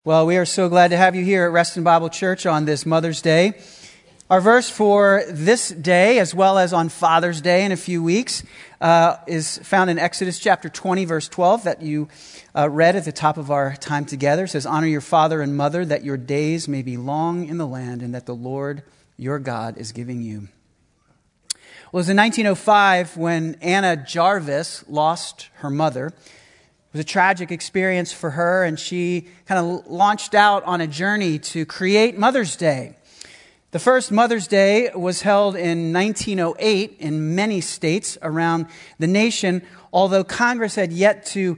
Well, we are so glad to have you here at Reston Bible Church on this Mother's Day. Our verse for this day, as well as on Father's Day in a few weeks, is found in Exodus chapter 20, verse 12, that you read at the top of our time together. It says, "Honor your father and mother, that your days may be long in the land, and that the Lord your God is giving you." Well, it was in 1905 when Anna Jarvis lost her mother. It was a tragic experience for her, and she kind of launched out on a journey to create Mother's Day. The first Mother's Day was held in 1908 in many states around the nation, although Congress had yet to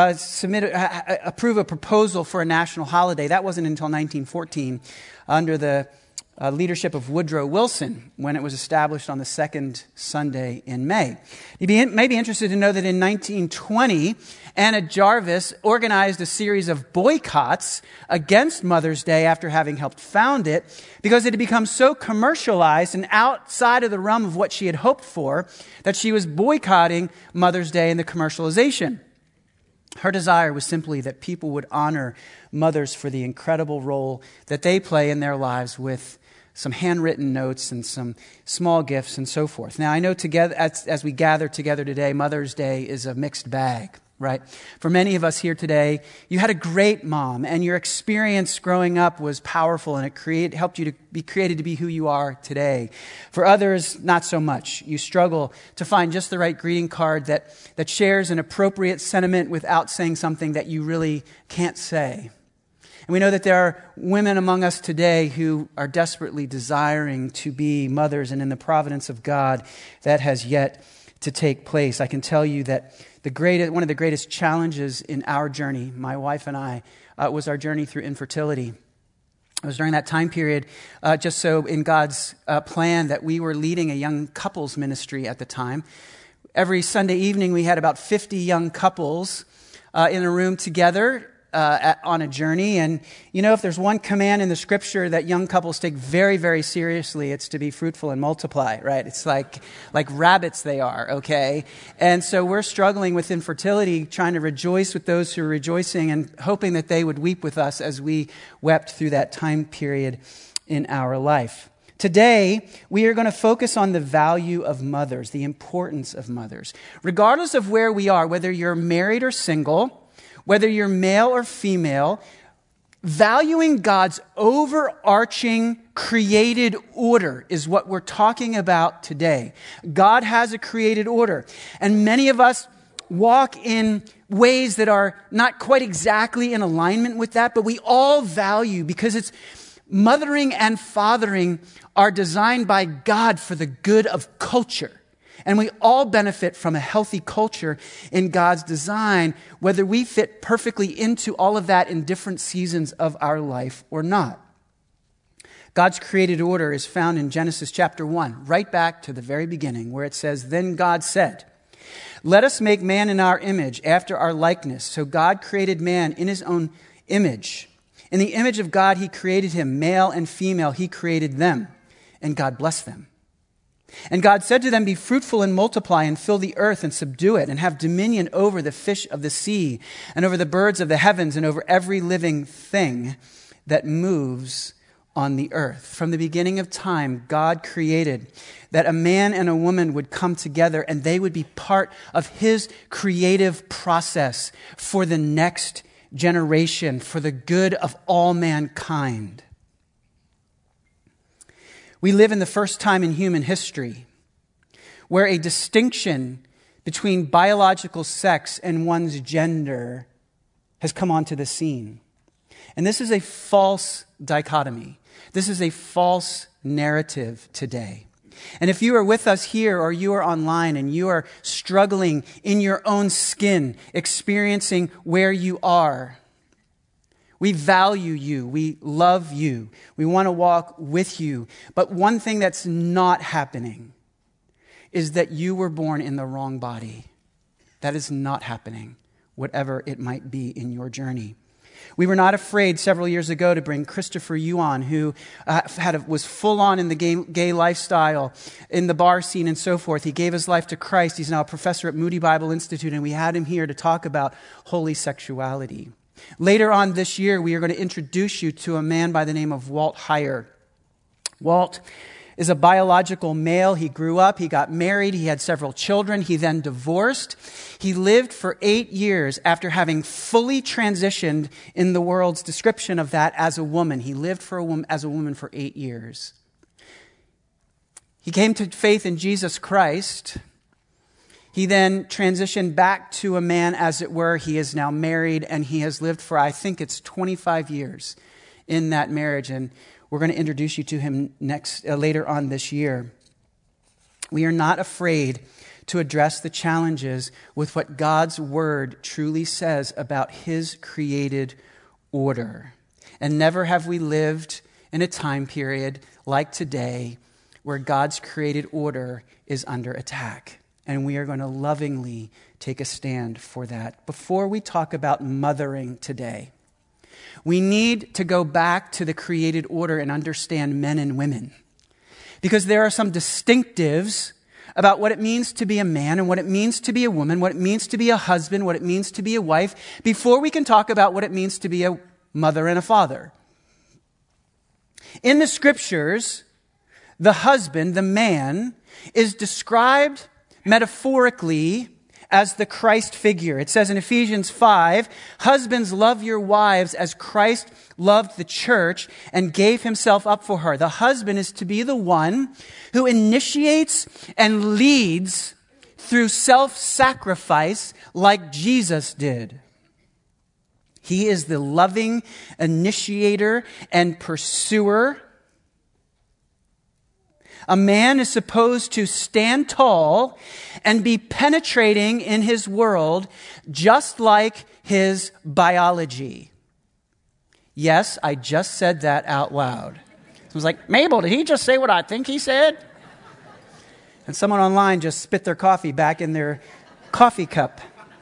approve a proposal for a national holiday. That wasn't until 1914 under the leadership of Woodrow Wilson, when it was established on the second Sunday in May. You may be interested to know that in 1920, Anna Jarvis organized a series of boycotts against Mother's Day after having helped found it, because it had become so commercialized and outside of the realm of what she had hoped for that she was boycotting Mother's Day and the commercialization. Her desire was simply that people would honor mothers for the incredible role that they play in their lives with some handwritten notes and some small gifts and so forth. Now, I know together as we gather together today, Mother's Day is a mixed bag, right? For many of us here today, you had a great mom, and your experience growing up was powerful, and it helped you to be created to be who you are today. For others, not so much. You struggle to find just the right greeting card that shares an appropriate sentiment without saying something that you really can't say. And we know that there are women among us today who are desperately desiring to be mothers, and in the providence of God, that has yet to take place. I can tell you that one of the greatest challenges in our journey, my wife and I, was our journey through infertility. It was during that time period, just so in God's plan, that we were leading a young couples ministry at the time. Every Sunday evening, we had about 50 young couples in a room together, on a journey. And you know, if there's one command in the scripture that young couples take very, very seriously, it's to be fruitful and multiply, right? It's like rabbits they are, okay? And so we're struggling with infertility, trying to rejoice with those who are rejoicing and hoping that they would weep with us as we wept through that time period in our life. Today, we are going to focus on the value of mothers, the importance of mothers. Regardless of where we are, whether you're married or single, whether you're male or female, valuing God's overarching created order is what we're talking about today. God has a created order, and many of us walk in ways that are not quite exactly in alignment with that, but we all value, because it's mothering and fathering are designed by God for the good of culture. And we all benefit from a healthy culture in God's design, whether we fit perfectly into all of that in different seasons of our life or not. God's created order is found in Genesis chapter 1, right back to the very beginning, where it says, "Then God said, 'Let us make man in our image, after our likeness.' So God created man in his own image. In the image of God he created him, male and female he created them, and God blessed them. And God said to them, 'Be fruitful and multiply, and fill the earth and subdue it, and have dominion over the fish of the sea, and over the birds of the heavens, and over every living thing that moves on the earth.'" From the beginning of time, God created that a man and a woman would come together, and they would be part of his creative process for the next generation, for the good of all mankind. We live in the first time in human history where a distinction between biological sex and one's gender has come onto the scene. And this is a false dichotomy. This is a false narrative today. And if you are with us here or you are online and you are struggling in your own skin, experiencing where you are, we value you. We love you. We want to walk with you. But one thing that's not happening is that you were born in the wrong body. That is not happening, whatever it might be in your journey. We were not afraid several years ago to bring Christopher Yuan, who was full on in the gay lifestyle, in the bar scene and so forth. He gave his life to Christ. He's now a professor at Moody Bible Institute, and we had him here to talk about holy sexuality. Later on this year, we are going to introduce you to a man by the name of Walt Heyer. Walt is a biological male. He grew up, he got married, he had several children, he then divorced. He lived for 8 years after having fully transitioned in the world's description of that as a woman. He lived as a woman for 8 years. He came to faith in Jesus Christ. He then transitioned back to a man, as it were. He is now married, and he has lived for, I think it's 25 years in that marriage. And we're going to introduce you to him later on this year. We are not afraid to address the challenges with what God's word truly says about his created order. And never have we lived in a time period like today where God's created order is under attack. And we are going to lovingly take a stand for that. Before we talk about mothering today, we need to go back to the created order and understand men and women. Because there are some distinctives about what it means to be a man and what it means to be a woman, what it means to be a husband, what it means to be a wife, before we can talk about what it means to be a mother and a father. In the scriptures, the husband, the man, is described metaphorically as the Christ figure. It says in Ephesians 5, "Husbands, love your wives as Christ loved the church and gave himself up for her." The husband is to be the one who initiates and leads through self-sacrifice like Jesus did. He is the loving initiator and pursuer. A man is supposed to stand tall and be penetrating in his world just like his biology. Yes, I just said that out loud. I was like, Mabel, did he just say what I think he said? And someone online just spit their coffee back in their coffee cup.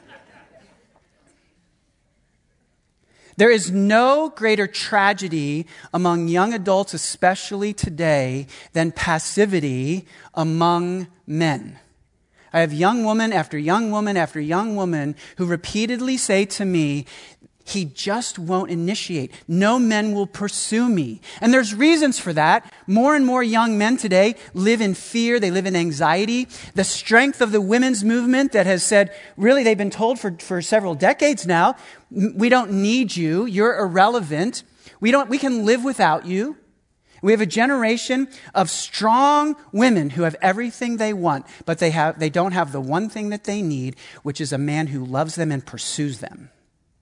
There is no greater tragedy among young adults, especially today, than passivity among men. I have young woman after young woman after young woman who repeatedly say to me, he just won't initiate. No men will pursue me. And there's reasons for that. More and more young men today live in fear. They live in anxiety. The strength of the women's movement that has said, really, they've been told for several decades now, we don't need you. You're irrelevant. We can live without you. We have a generation of strong women who have everything they want, but they don't have the one thing that they need, which is a man who loves them and pursues them.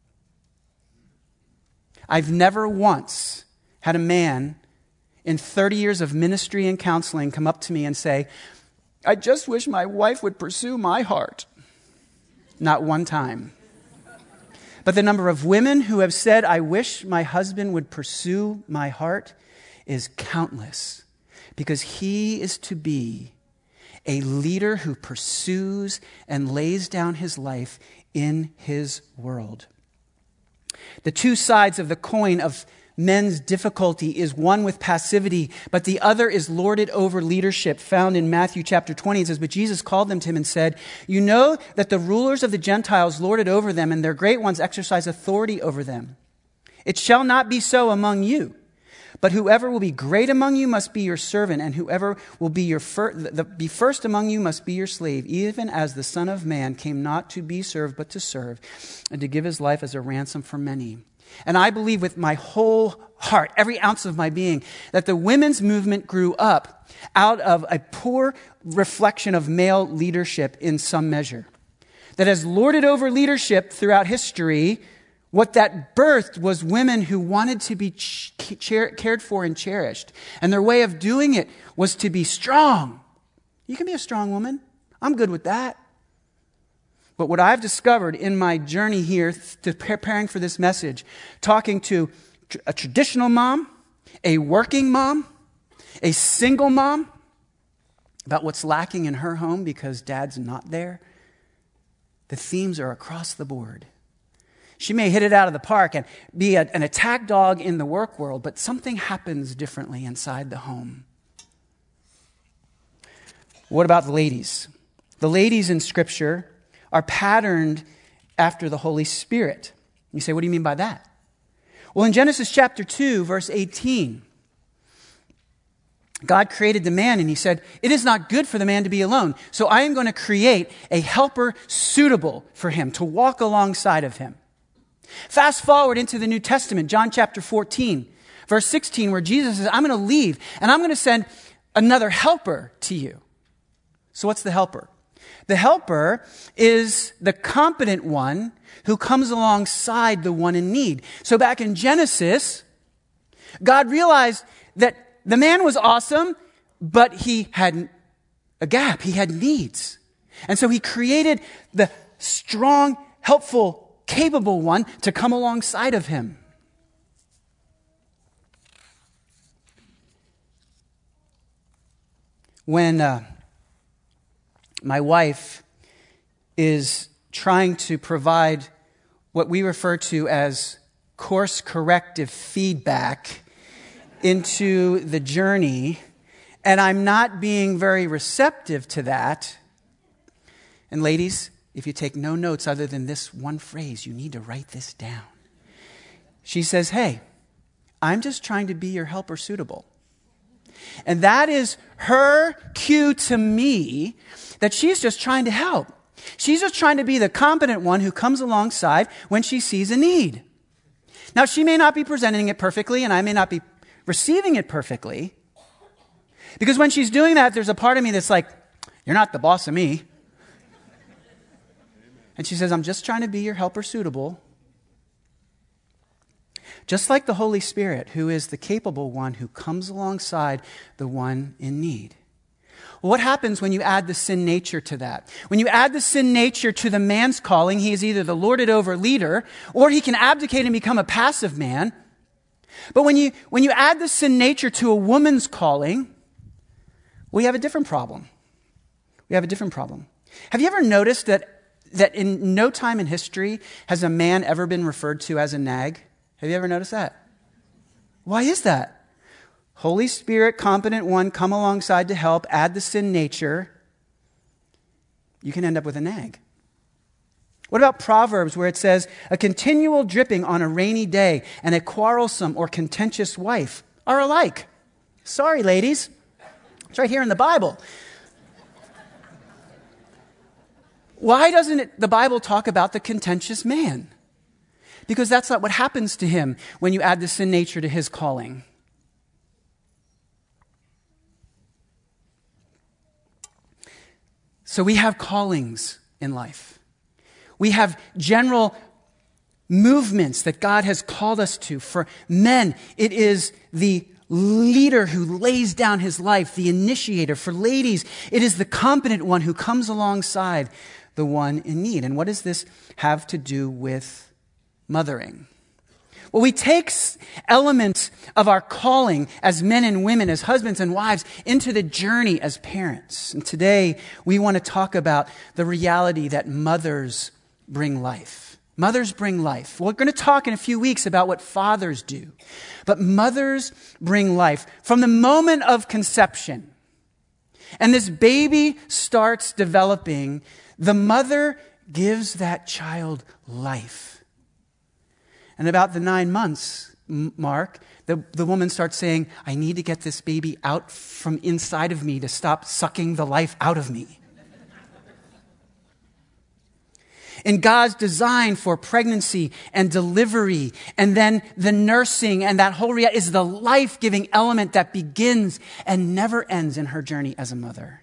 I've never once had a man in 30 years of ministry and counseling come up to me and say, I just wish my wife would pursue my heart. Not one time. But the number of women who have said, I wish my husband would pursue my heart is countless. Because he is to be a leader who pursues and lays down his life in his world. The two sides of the coin of men's difficulty is one with passivity, but the other is lorded over leadership, found in Matthew chapter 20. It says, but Jesus called them to him and said, you know that the rulers of the Gentiles lord it over them, and their great ones exercise authority over them. It shall not be so among you. But whoever will be great among you must be your servant, and whoever will be be first among you must be your slave, even as the Son of Man came not to be served, but to serve, and to give his life as a ransom for many. And I believe with my whole heart, every ounce of my being, that the women's movement grew up out of a poor reflection of male leadership in some measure. That has lorded over leadership throughout history. What that birthed was women who wanted to be cared for and cherished. And their way of doing it was to be strong. You can be a strong woman. I'm good with that. But what I've discovered in my journey here to preparing for this message, talking to a traditional mom, a working mom, a single mom, about what's lacking in her home because dad's not there, the themes are across the board. She may hit it out of the park and be an attack dog in the work world, but something happens differently inside the home. What about the ladies? The ladies in Scripture are patterned after the Holy Spirit. You say, what do you mean by that? Well, in Genesis chapter 2, verse 18, God created the man and he said, it is not good for the man to be alone. So I am going to create a helper suitable for him to walk alongside of him. Fast forward into the New Testament, John chapter 14, verse 16, where Jesus says, I'm going to leave and I'm going to send another helper to you. So what's the helper? The helper is the competent one who comes alongside the one in need. So back in Genesis, God realized that the man was awesome, but he had a gap. He had needs. And so he created the strong, helpful, capable one to come alongside of him. When my wife is trying to provide what we refer to as course corrective feedback into the journey, and I'm not being very receptive to that. And ladies, if you take no notes other than this one phrase, you need to write this down. She says, hey, I'm just trying to be your helper suitable. And that is her cue to me that she's just trying to help. She's just trying to be the competent one who comes alongside when she sees a need. Now, she may not be presenting it perfectly, and I may not be receiving it perfectly. Because when she's doing that, there's a part of me that's like, you're not the boss of me. And she says, I'm just trying to be your helper suitable. Just like the Holy Spirit, who is the capable one who comes alongside the one in need. Well, what happens when you add the sin nature to that? When you add the sin nature to the man's calling, he is either the lorded over leader, or he can abdicate and become a passive man. But when you add the sin nature to a woman's calling, we have a different problem. We have a different problem. Have you ever noticed that in no time in history has a man ever been referred to as a nag? Have you ever noticed that? Why is that? Holy Spirit, competent one, come alongside to help, add the sin nature. You can end up with a nag. What about Proverbs, where it says, a continual dripping on a rainy day and a quarrelsome or contentious wife are alike? Sorry, ladies. It's right here in the Bible. Why doesn't the Bible talk about the contentious man? Because that's not what happens to him when you add the sin nature to his calling. So we have callings in life. We have general movements that God has called us to. For men, it is the leader who lays down his life, the initiator. For ladies, it is the competent one who comes alongside the one in need. And what does this have to do with mothering? Well, we take elements of our calling as men and women, as husbands and wives, into the journey as parents. And today, we want to talk about the reality that mothers bring life. Mothers bring life. We're going to talk in a few weeks about what fathers do. But mothers bring life. From the moment of conception, and this baby starts developing, the mother gives that child life. And about the 9 months mark, the woman starts saying, I need to get this baby out from inside of me to stop sucking the life out of me. In God's design for pregnancy and delivery, and then the nursing and that whole is the life-giving element that begins and never ends in her journey as a mother.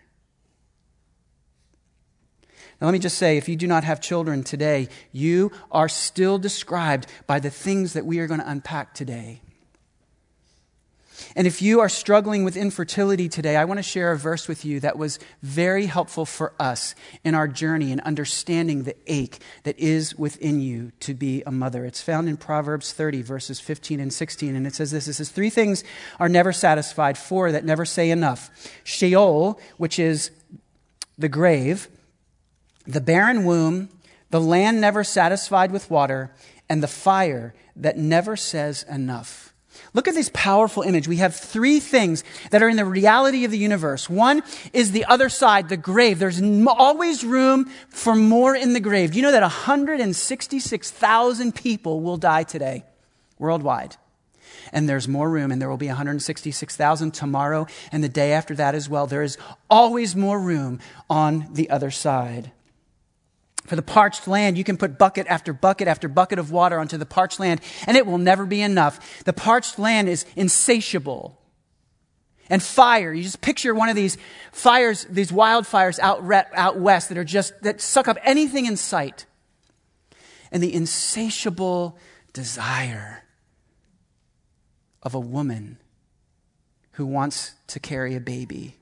Now, let me just say, if you do not have children today, you are still described by the things that we are going to unpack today. And if you are struggling with infertility today, I want to share a verse with you that was very helpful for us in our journey in understanding the ache that is within you to be a mother. It's found in Proverbs 30, verses 15 and 16, and it says this. It says, 3 things are never satisfied, 4 that never say enough. Sheol, which is the grave, the barren womb, the land never satisfied with water, and the fire that never says enough. Look at this powerful image. We have three things that are in the reality of the universe. One is the other side, the grave. There's always room for more in the grave. Do you know that 166,000 people will die today worldwide? And there's more room, and there will be 166,000 tomorrow and the day after that as well. There is always more room on the other side. For the parched land, you can put bucket after bucket after bucket of water onto the parched land, and it will never be enough. The parched land is insatiable. And fire, you just picture one of these fires, these wildfires out west that suck up anything in sight. And the insatiable desire of a woman who wants to carry a baby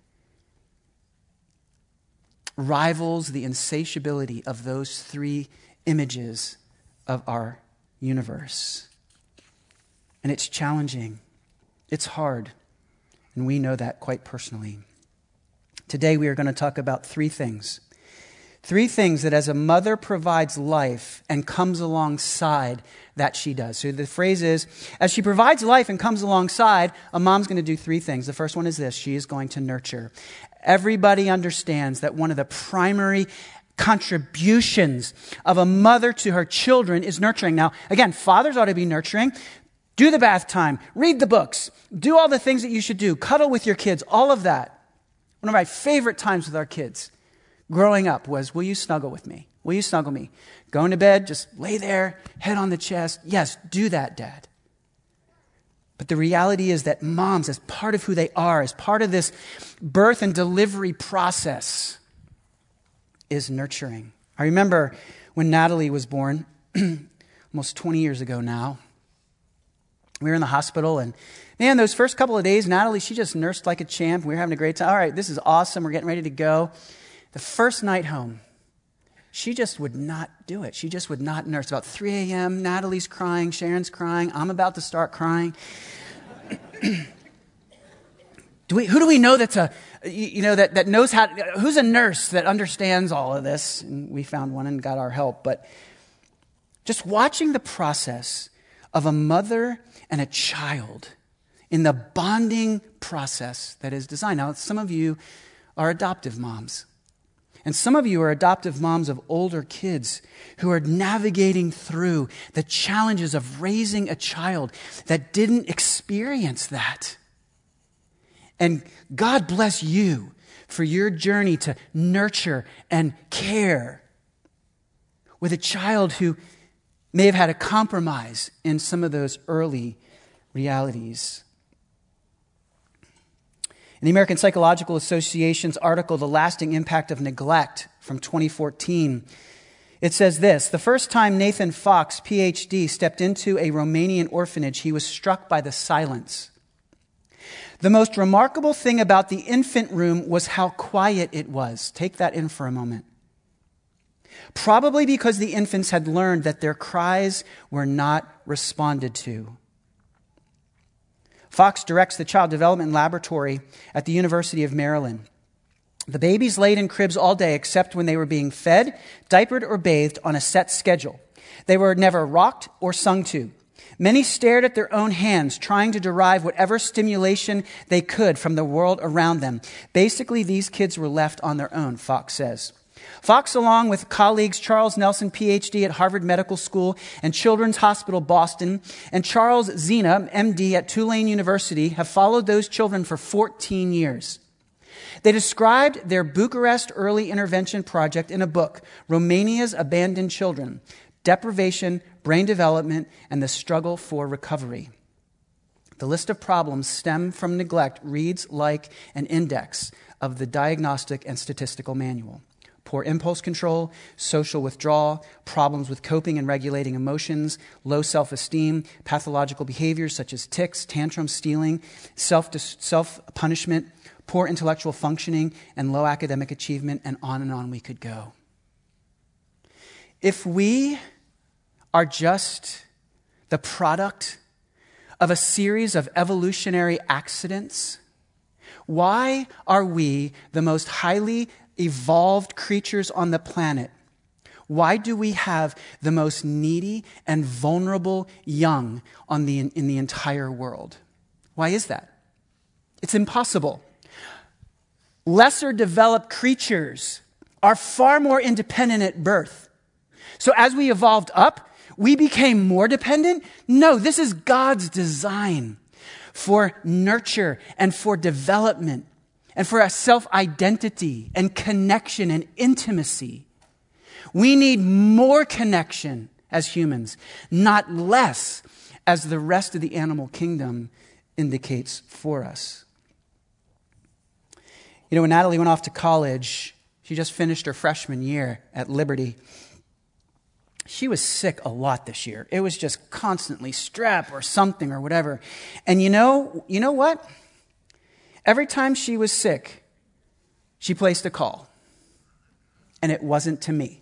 rivals the insatiability of those three images of our universe. And it's challenging. It's hard. And we know that quite personally. Today we are going to talk about three things. Three things that as a mother provides life and comes alongside that she does. So the phrase is, as she provides life and comes alongside, a mom's going to do three things. The first one is this: she is going to nurture. Everybody understands that one of the primary contributions of a mother to her children is nurturing. Now, again, fathers ought to be nurturing. Do the bath time, read the books, do all the things that you should do, cuddle with your kids, all of that. One of my favorite times with our kids growing up was, will you snuggle with me? Will you snuggle me? Going to bed, just lay there, head on the chest. Yes, do that, Dad. But the reality is that moms, as part of who they are, as part of this birth and delivery process, is nurturing. I remember when Natalie was born, almost 20 years ago now. We were in the hospital, and man, those first couple of days, Natalie, she just nursed like a champ. We were having a great time. All right, this is awesome. We're getting ready to go. The first night home, she just would not do it. She just would not nurse. About 3 a.m., Natalie's crying, Sharon's crying, I'm about to start crying. Who do we know that's that knows how? Who's a nurse that understands all of this? And we found one and got our help. But just watching the process of a mother and a child in the bonding process that is designed. Now, some of you are adoptive moms. And some of you are adoptive moms of older kids who are navigating through the challenges of raising a child that didn't experience that. And God bless you for your journey to nurture and care with a child who may have had a compromise in some of those early realities. In the American Psychological Association's article, The Lasting Impact of Neglect, from 2014, it says this: the first time Nathan Fox, PhD, stepped into a Romanian orphanage, he was struck by the silence. The most remarkable thing about the infant room was how quiet it was. Take that in for a moment. Probably because the infants had learned that their cries were not responded to. Fox directs the Child Development Laboratory at the University of Maryland. The babies laid in cribs all day except when they were being fed, diapered, or bathed on a set schedule. They were never rocked or sung to. Many stared at their own hands, trying to derive whatever stimulation they could from the world around them. Basically, these kids were left on their own, Fox says. Fox, along with colleagues Charles Nelson, PhD at Harvard Medical School and Children's Hospital Boston, and Charles Zena, MD at Tulane University, have followed those children for 14 years. They described their Bucharest Early Intervention Project in a book, Romania's Abandoned Children: Deprivation, Brain Development, and the Struggle for Recovery. The list of problems stem from neglect reads like an index of the Diagnostic and Statistical Manual. Poor impulse control, social withdrawal, problems with coping and regulating emotions, low self-esteem, pathological behaviors such as tics, tantrums, stealing, self-punishment, poor intellectual functioning, and low academic achievement, and on we could go. If we are just the product of a series of evolutionary accidents, why are we the most highly evolved creatures on the planet Why do we have the most needy and vulnerable young in the entire world? Why is that? It's impossible. Lesser developed creatures are far more independent at birth. So as we evolved up, we became more dependent? No, this is God's design for nurture and for development and for a self-identity and connection and intimacy. We need more connection as humans, not less, as the rest of the animal kingdom indicates for us. You know, when Natalie went off to college, she just finished her freshman year at Liberty. She was sick a lot this year. It was just constantly strep or something or whatever. And you know what? Every time she was sick, she placed a call. And it wasn't to me.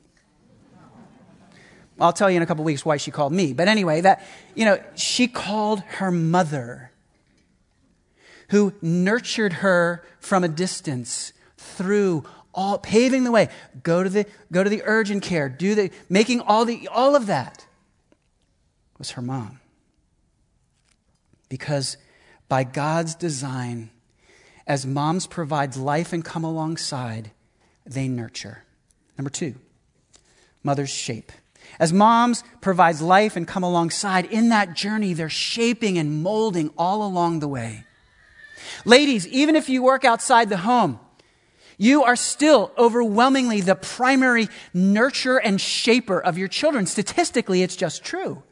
I'll tell you in a couple weeks why she called me. But anyway, she called her mother, who nurtured her from a distance through all, paving the way. Go to the urgent care, making all of that was her mom. Because by God's design, as moms provide life and come alongside, they nurture. Number 2, mothers shape. As moms provides life and come alongside, in that journey, they're shaping and molding all along the way. Ladies, even if you work outside the home, you are still overwhelmingly the primary nurturer and shaper of your children. Statistically, it's just true.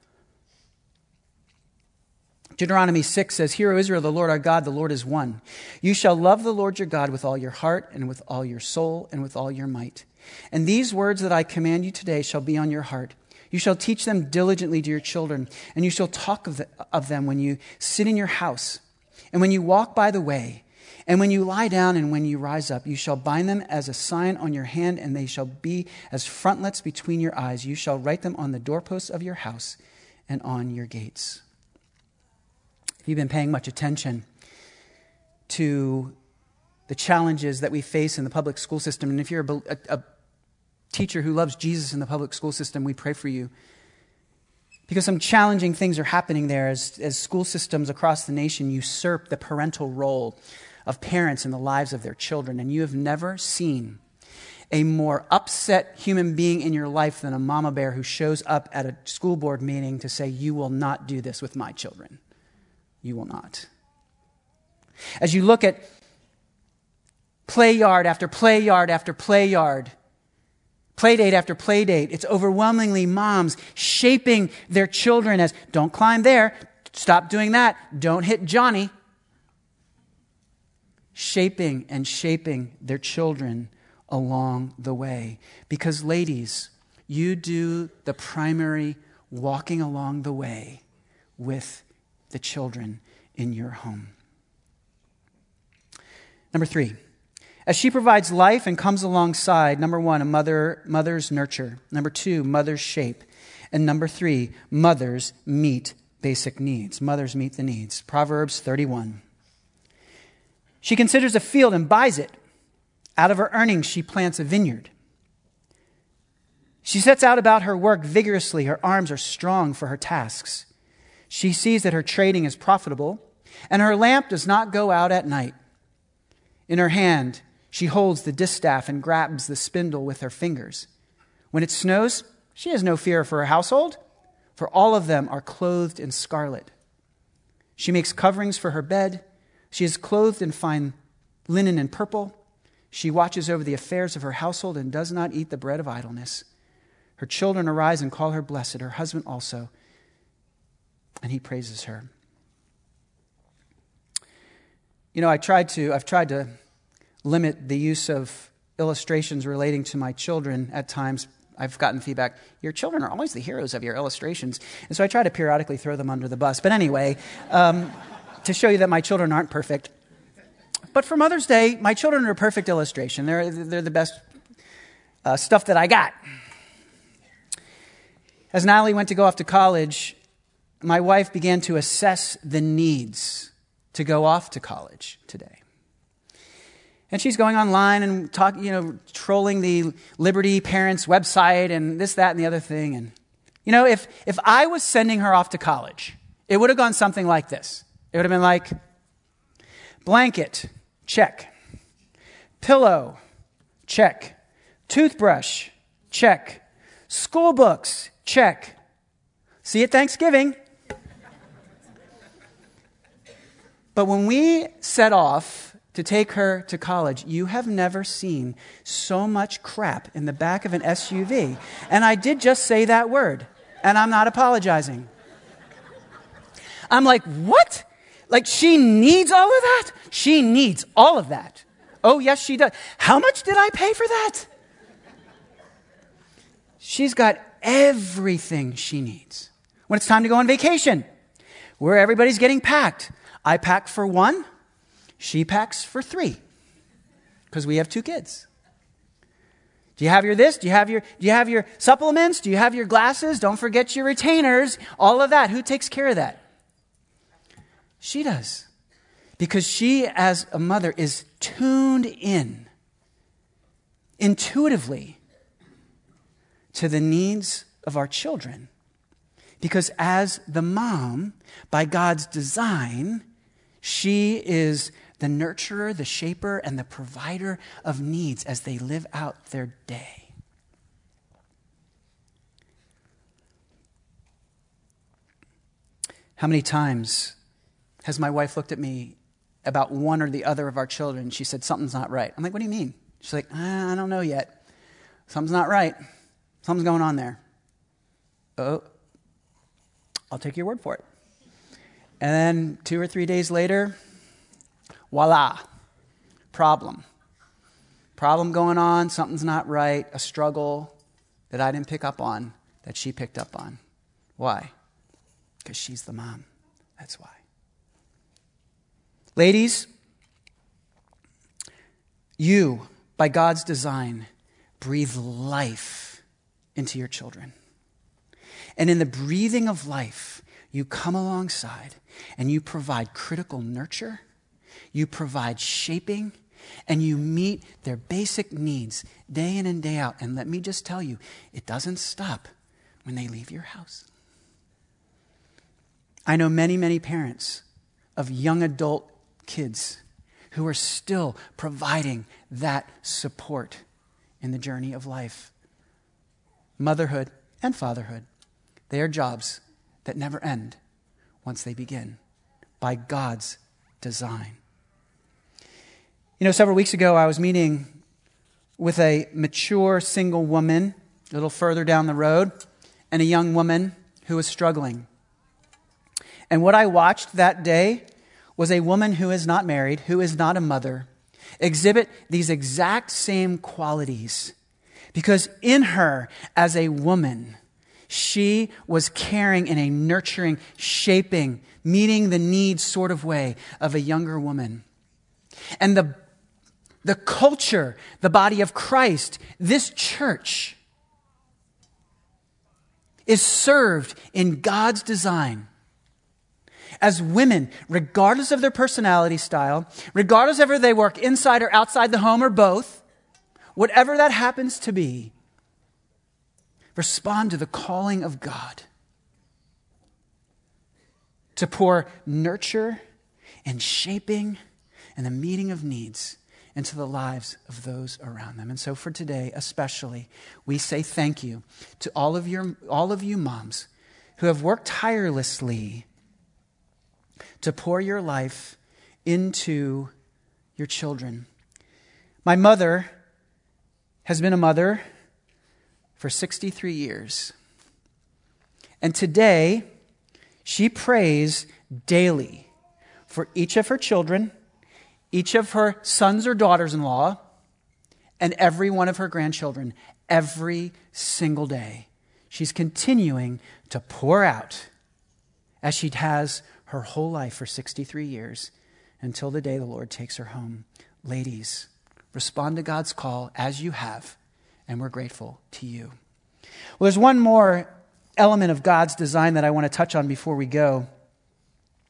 Deuteronomy 6 says, "Hear, O Israel, the Lord our God, the Lord is one. You shall love the Lord your God with all your heart and with all your soul and with all your might. And these words that I command you today shall be on your heart. You shall teach them diligently to your children, and you shall talk of them when you sit in your house, and when you walk by the way, and when you lie down and when you rise up. You shall bind them as a sign on your hand, and they shall be as frontlets between your eyes. You shall write them on the doorposts of your house and on your gates." If you've been paying much attention to the challenges that we face in the public school system, and if you're a teacher who loves Jesus in the public school system, we pray for you. Because some challenging things are happening there as school systems across the nation usurp the parental role of parents in the lives of their children. And you have never seen a more upset human being in your life than a mama bear who shows up at a school board meeting to say, "You will not do this with my children. You will not." As you look at play yard after play yard after play yard, play date after play date, it's overwhelmingly moms shaping their children as, "Don't climb there, stop doing that, don't hit Johnny." Shaping and shaping their children along the way. Because ladies, you do the primary walking along the way with the children in your home. Number 3, as she provides life and comes alongside, number 1, mothers nurture. Number 2, mothers shape. And number 3, mothers meet basic needs. Mothers meet the needs. Proverbs 31. She considers a field and buys it. Out of her earnings, she plants a vineyard. She sets out about her work vigorously. Her arms are strong for her tasks. She sees that her trading is profitable, and her lamp does not go out at night. In her hand, she holds the distaff and grabs the spindle with her fingers. When it snows, she has no fear for her household, for all of them are clothed in scarlet. She makes coverings for her bed. She is clothed in fine linen and purple. She watches over the affairs of her household and does not eat the bread of idleness. Her children arise and call her blessed, her husband also, and he praises her. You know, I've tried to limit the use of illustrations relating to my children at times. I've gotten feedback, your children are always the heroes of your illustrations. And so I try to periodically throw them under the bus. But anyway, to show you that my children aren't perfect. But for Mother's Day, my children are a perfect illustration. They're the best stuff that I got. As Natalie went to go off to college, my wife began to assess the needs to go off to college today. And she's going online and trolling the Liberty Parents website and this, that, and the other thing. And, if I was sending her off to college, it would have gone something like this. It would have been like, blanket, check. Pillow, check. Toothbrush, check. School books, check. See you at Thanksgiving. But when we set off to take her to college, you have never seen so much crap in the back of an SUV. And I did just say that word, and I'm not apologizing. I'm like, what? Like, she needs all of that? She needs all of that. Oh, yes, she does. How much did I pay for that? She's got everything she needs. When it's time to go on vacation, where everybody's getting packed, I pack for one, she packs for three, because we have 2 kids. Do you have your this? Do you have your supplements? Do you have your glasses? Don't forget your retainers. All of that. Who takes care of that? She does. Because she, as a mother, is tuned in intuitively to the needs of our children. Because as the mom, by God's design, she is the nurturer, the shaper, and the provider of needs as they live out their day. How many times has my wife looked at me about one or the other of our children? She said, something's not right. I'm like, what do you mean? She's like, I don't know yet. Something's not right. Something's going on there. Oh, I'll take your word for it. And then 2 or 3 days later, voila, problem. Problem going on, something's not right, a struggle that I didn't pick up on, that she picked up on. Why? Because she's the mom. That's why. Ladies, you, by God's design, breathe life into your children. And in the breathing of life, you come alongside and you provide critical nurture, you provide shaping, and you meet their basic needs day in and day out. And let me just tell you, it doesn't stop when they leave your house. I know many, many parents of young adult kids who are still providing that support in the journey of life. Motherhood and fatherhood, they are jobs that never end once they begin by God's design. Several weeks ago, I was meeting with a mature single woman a little further down the road and a young woman who was struggling. And what I watched that day was a woman who is not married, who is not a mother, exhibit these exact same qualities. Because in her, as a woman, she was caring in a nurturing, shaping, meeting the needs sort of way of a younger woman. And the culture, the body of Christ, this church, is served in God's design as women, regardless of their personality style, regardless of whether they work inside or outside the home or both, whatever that happens to be, respond to the calling of God to pour nurture and shaping and the meeting of needs into the lives of those around them. And so for today, especially, we say thank you to all of you moms who have worked tirelessly to pour your life into your children. My mother has been a mother for 63 years. And today, she prays daily for each of her children, each of her sons or daughters-in-law, and every one of her grandchildren every single day. She's continuing to pour out as she has her whole life for 63 years until the day the Lord takes her home. Ladies, respond to God's call as you have, and we're grateful to you. Well, there's one more element of God's design that I want to touch on before we go.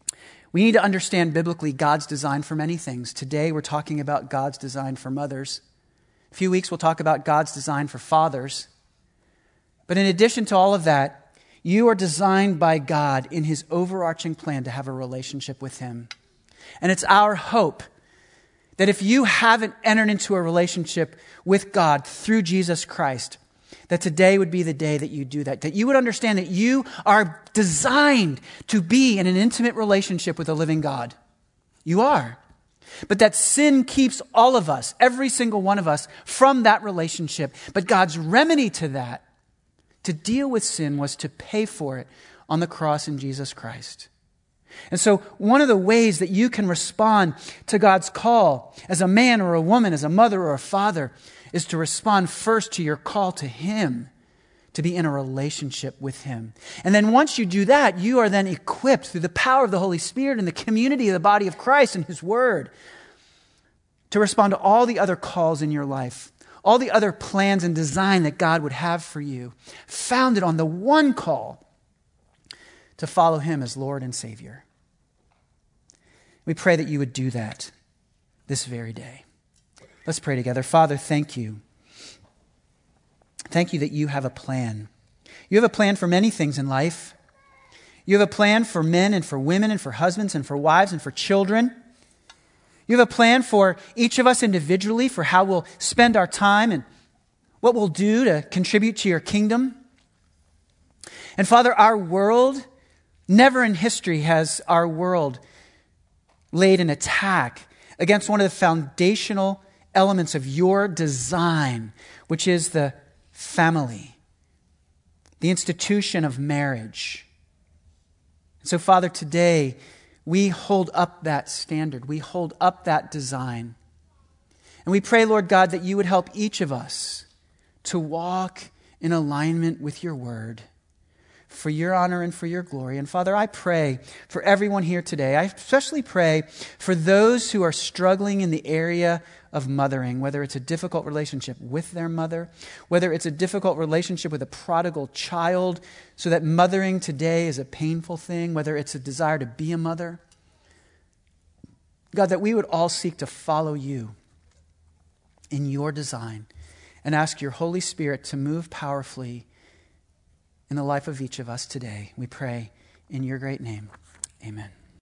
We need to understand biblically God's design for many things. Today we're talking about God's design for mothers. In a few weeks we'll talk about God's design for fathers. But in addition to all of that, you are designed by God in his overarching plan to have a relationship with him. And it's our hope that if you haven't entered into a relationship with God through Jesus Christ, that today would be the day that you do that. That you would understand that you are designed to be in an intimate relationship with a living God. You are. But that sin keeps all of us, every single one of us, from that relationship. But God's remedy to that, to deal with sin, was to pay for it on the cross in Jesus Christ. And so one of the ways that you can respond to God's call as a man or a woman, as a mother or a father, is to respond first to your call to him, to be in a relationship with him. And then once you do that, you are then equipped through the power of the Holy Spirit and the community of the body of Christ and his word to respond to all the other calls in your life, all the other plans and design that God would have for you, founded on the one call to follow him as Lord and Savior. We pray that you would do that this very day. Let's pray together. Father, thank you. Thank you that you have a plan. You have a plan for many things in life. You have a plan for men and for women and for husbands and for wives and for children. You have a plan for each of us individually for how we'll spend our time and what we'll do to contribute to your kingdom. And Father, our world, never in history has our world laid an attack against one of the foundational elements of your design, which is the family, the institution of marriage. So, Father, today we hold up that standard. We hold up that design. And we pray, Lord God, that you would help each of us to walk in alignment with your word for your honor and for your glory. And Father, I pray for everyone here today. I especially pray for those who are struggling in the area of mothering, whether it's a difficult relationship with their mother, whether it's a difficult relationship with a prodigal child, so that mothering today is a painful thing, whether it's a desire to be a mother. God, that we would all seek to follow you in your design and ask your Holy Spirit to move powerfully in the life of each of us today. We pray in your great name. Amen.